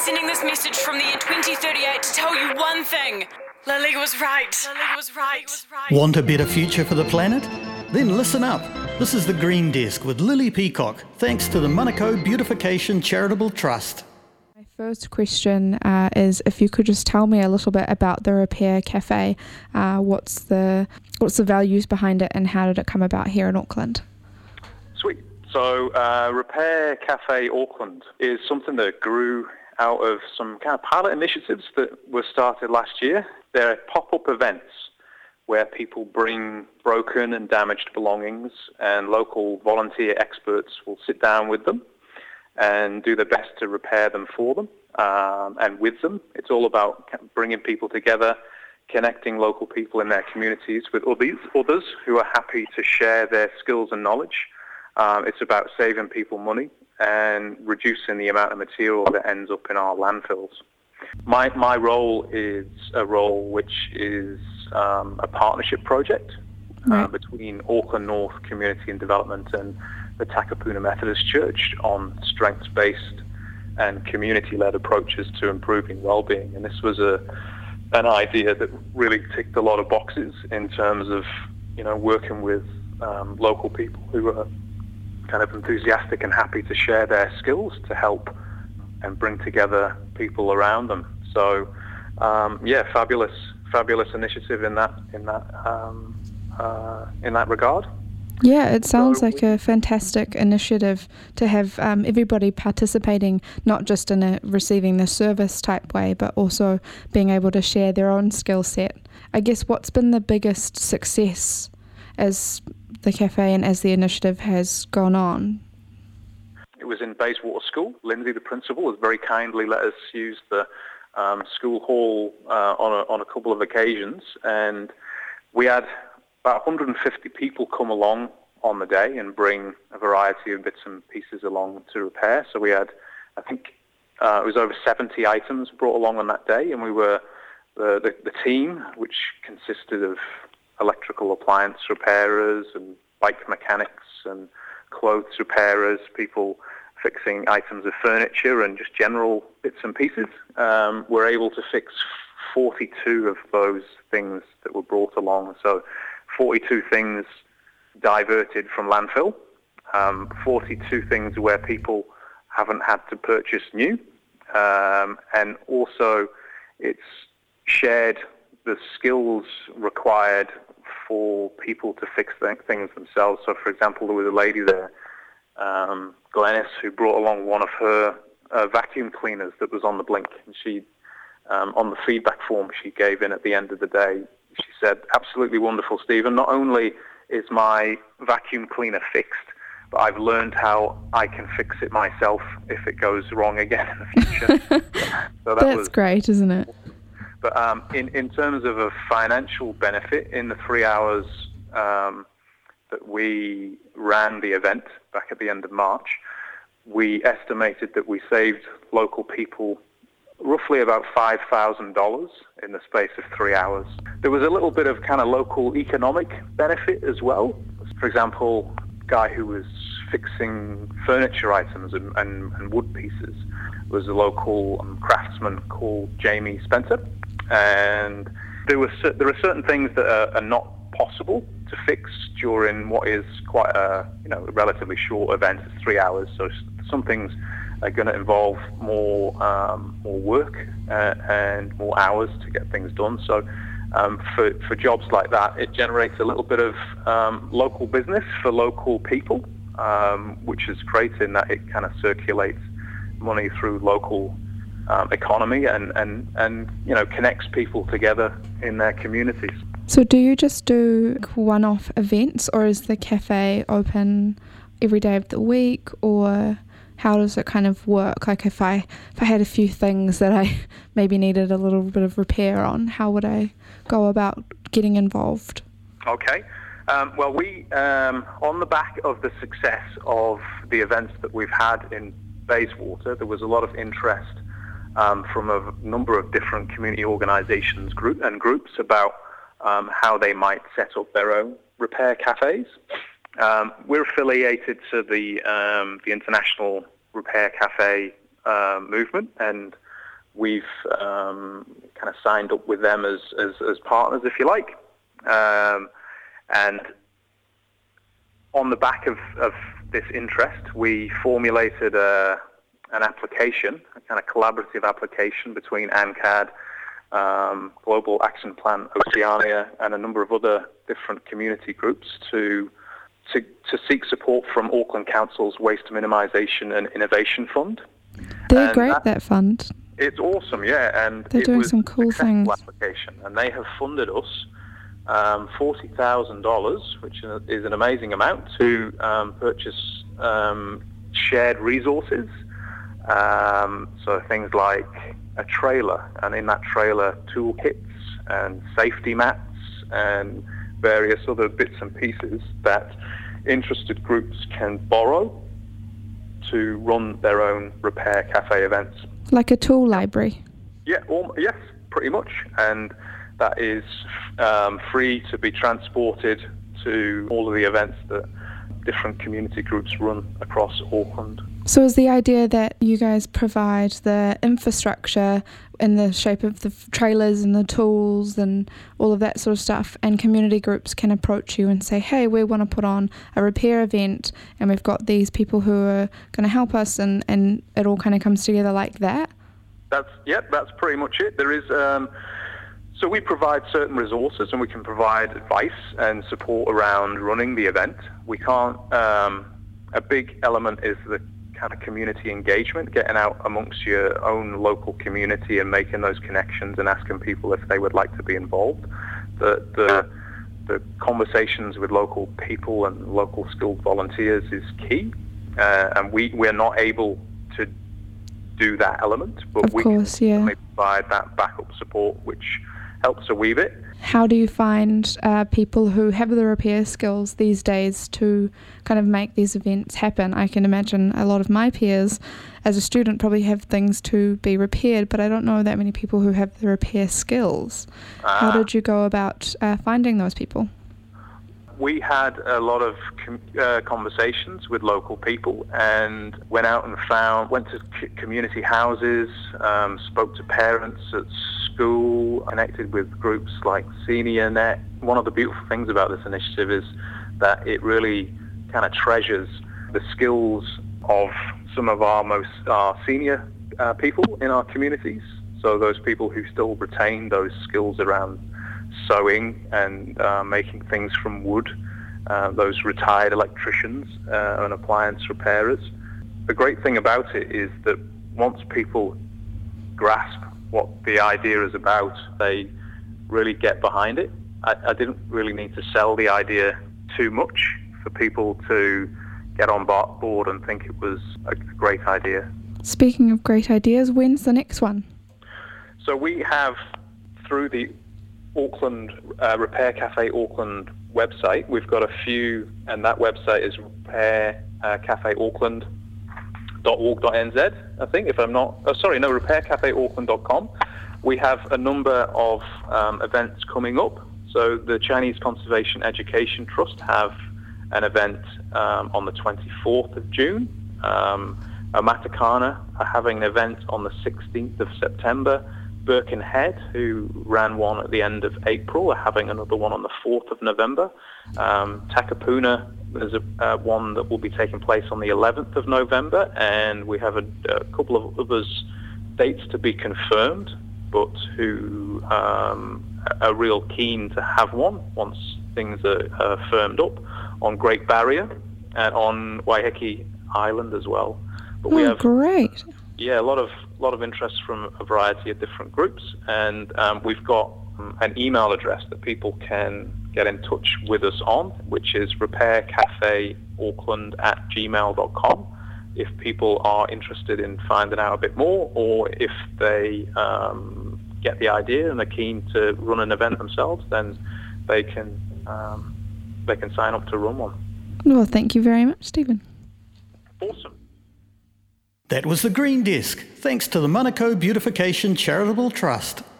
sending this message from the year 2038 to tell you one thing. Lily was right. Want a better future for the planet? Then listen up. This is The Green Desk with Lily Peacock, thanks to the Manukau Beautification Charitable Trust. My first question is if you could just tell me a little bit about the Repair Cafe. What's the values behind it and how did it come about here in Auckland? Sweet. So Repair Cafe Auckland is something that grew out of some kind of pilot initiatives that were started last year. They're pop-up events where people bring broken and damaged belongings and local volunteer experts will sit down with them and do their best to repair them for them and with them. It's all about bringing people together, connecting local people in their communities with others who are happy to share their skills and knowledge. It's about saving people money and reducing the amount of material that ends up in our landfills. My role is a role which is a partnership project between Auckland North Community and Development and the Takapuna Methodist Church on strengths-based and community-led approaches to improving well-being. And this was an idea that really ticked a lot of boxes in terms of, working with local people who are kind of enthusiastic and happy to share their skills to help and bring together people around them. So, fabulous initiative in that regard. Yeah, it sounds like a fantastic initiative to have everybody participating, not just in a receiving the service type way, but also being able to share their own skill set. I guess what's been the biggest success as the cafe and as the initiative has gone on? It was in Bayswater School. Lindsay, the principal, has very kindly let us use the school hall on a couple of occasions, and we had about 150 people come along on the day and bring a variety of bits and pieces along to repair. So we had, I think, it was over 70 items brought along on that day, and we were the team, which consisted of electrical appliance repairers and bike mechanics and clothes repairers, people fixing items of furniture and just general bits and pieces. We're able to fix 42 of those things that were brought along. So 42 things diverted from landfill, 42 things where people haven't had to purchase new, and also it's shared the skills required for people to fix things themselves. So, for example, there was a lady there, Glennis, who brought along one of her vacuum cleaners that was on the blink, and she, on the feedback form she gave in at the end of the day, she said, "Absolutely wonderful, Stephen. Not only is my vacuum cleaner fixed, but I've learned how I can fix it myself if it goes wrong again in the future." So that's great, isn't it? But in terms of a financial benefit, in the 3 hours that we ran the event back at the end of March, we estimated that we saved local people roughly about $5,000 in the space of 3 hours. There was a little bit of kind of local economic benefit as well. For example, a guy who was fixing furniture items and wood pieces was a local craftsman called Jamie Spencer. And there are certain things that are not possible to fix during what is quite a relatively short event. It's 3 hours, so some things are going to involve more work and more hours to get things done. So for jobs like that, it generates a little bit of local business for local people, which is great in that it kind of circulates money through local economy and connects people together in their communities. So do you just do one-off events, or is the cafe open every day of the week, or how does it kind of work? Like if I had a few things that I maybe needed a little bit of repair on, how would I go about getting involved? Okay. Well, we, on the back of the success of the events that we've had in Bayswater, there was a lot of interest from a number of different community organisations groups about how they might set up their own repair cafes. We're affiliated to the International Repair Cafe movement, and we've kind of signed up with them as partners, if you like. And on the back of this interest, we formulated an application, a kind of collaborative application between ANCAD, Global Action Plan Oceania, and a number of other different community groups to seek support from Auckland Council's Waste Minimisation and Innovation Fund. They're great, that fund. It's awesome, yeah, and they're doing some cool things. Application, and they have funded us $40,000, which is an amazing amount, to purchase shared resources. So things like a trailer, and in that trailer, toolkits and safety mats and various other bits and pieces that interested groups can borrow to run their own repair cafe events. Like a tool library? Yeah, yes, pretty much. And that is free to be transported to all of the events that different community groups run across Auckland. So is the idea that you guys provide the infrastructure in the shape of the trailers and the tools and all of that sort of stuff, and community groups can approach you and say, hey, we want to put on a repair event and we've got these people who are going to help us, and it all kind of comes together like that? That's pretty much it. There is... So we provide certain resources, and we can provide advice and support around running the event. We can't... a big element is the kind of community engagement, getting out amongst your own local community and making those connections and asking people if they would like to be involved. The conversations with local people and local skilled volunteers is key, and we're not able to do that element, but we can provide that backup support which helps to weave it. How do you find people who have the repair skills these days to kind of make these events happen? I can imagine a lot of my peers as a student probably have things to be repaired, but I don't know that many people who have the repair skills. How did you go about finding those people? We had a lot of conversations with local people, and went to community houses, spoke to parents at school, connected with groups like SeniorNet. One of the beautiful things about this initiative is that it really kind of treasures the skills of some of our senior people in our communities. So those people who still retain those skills around sewing and making things from wood, those retired electricians and appliance repairers. The great thing about it is that once people grasp what the idea is about, they really get behind it. I didn't really need to sell the idea too much for people to get on board and think it was a great idea. Speaking of great ideas, when's the next one? So we have, through the Auckland Repair Cafe Auckland website, we've got a few, and that website is repaircafeauckland.org.nz, I think, if I'm not... repaircafeauckland.com. We have a number of events coming up. So the Chinese Conservation Education Trust have an event on the 24th of June. Matakana are having an event on the 16th of September. Birkenhead, who ran one at the end of April, are having another one on the 4th of November. Takapuna, there's one that will be taking place on the 11th of November, and we have a couple of others dates to be confirmed, but who are real keen to have one once things are firmed up, on Great Barrier and on Waiheke Island as well. But we have great. Yeah, a lot of interest from a variety of different groups, and we've got an email address that people can get in touch with us on, which is repaircafeauckland@gmail.com. If people are interested in finding out a bit more, or if they get the idea and are keen to run an event themselves, then they can sign up to run one. Well, thank you very much, Stephen. Awesome. That was the Green Desk, thanks to the Manukau Beautification Charitable Trust.